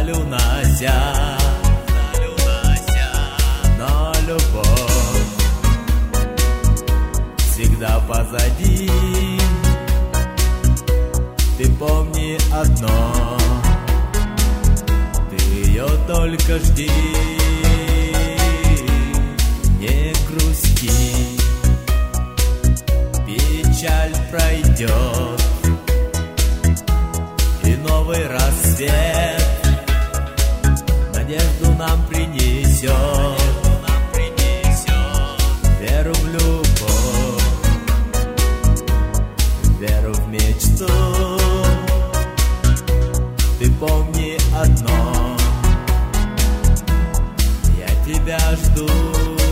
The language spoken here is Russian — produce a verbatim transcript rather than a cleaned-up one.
вдаль унося, вдаль унося, но любовь всегда позади. Ты помни одно, ты ее только жди, не грусти, печаль пройдет, и новый рассвет надежду нам принесет, веру в любовь, веру в мечту. Ты помни одно, я тебя жду.